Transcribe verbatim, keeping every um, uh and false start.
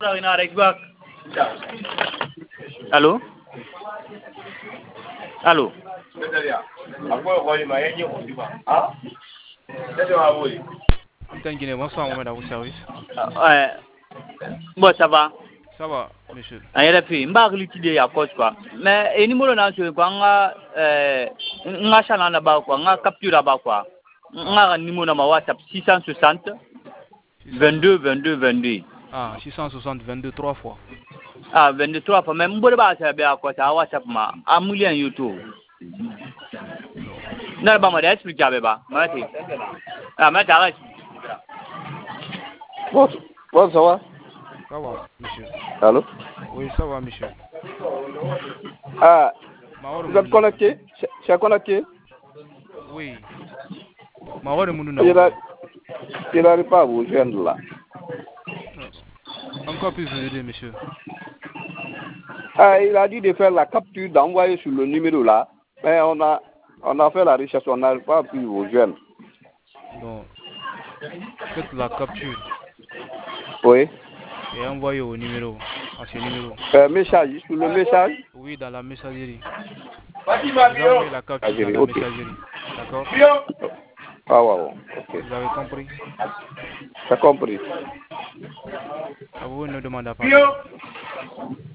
Allô? Allô? Bonsoir, Mohamed, à vos services. Ouais. Bon, ça va. Ça va, monsieur. A yɛrɛ fɛ yen n b'a hakili ci de ya kɔsi quoi mais e numéro n'a sɔrɔ quoi n ka ɛɛ n ka channel na b'a quoi n ka capture la b'a quoi n ka numéro na ma WhatsApp six cent soixante vingt-deux vingt-deux vingt-deux. Ah, six cent soixante vingt-deux trois fois. Ah, vingt-deux trois fois mais n bolo b'a sɛbɛn ya quoi ça WhatsApp ma a million YouTube. Ne yɛrɛ b'a ma de explique a bɛ ban Mati. Ah Mati a ka explique. Bon, bon, ça va? Ça va, monsieur. Allô? Oui, ça va, monsieur. Ah, Mahoro vous êtes Mounou. connecté? C'est connecté? Oui. Mahoro Mounou. Il a- il n'arrive pas à vous joindre là. Encore puis vous aider, monsieur. Ah, il a dit de faire la capture, d'envoyer sur le numéro là. Mais on a, on a fait la recherche, on n'arrive pas à plus vous joindre. Donc, faites la capture Oui. et envoyez au numéro, à ce numéro. Euh, message, sur le message? Oui, dans la messagerie. Vous envoyez la capture dans la Ok. messagerie. D'accord? Ah, ouais, ouais. Ok. Vous avez compris? T'as compris? À vous, ne demandez pas.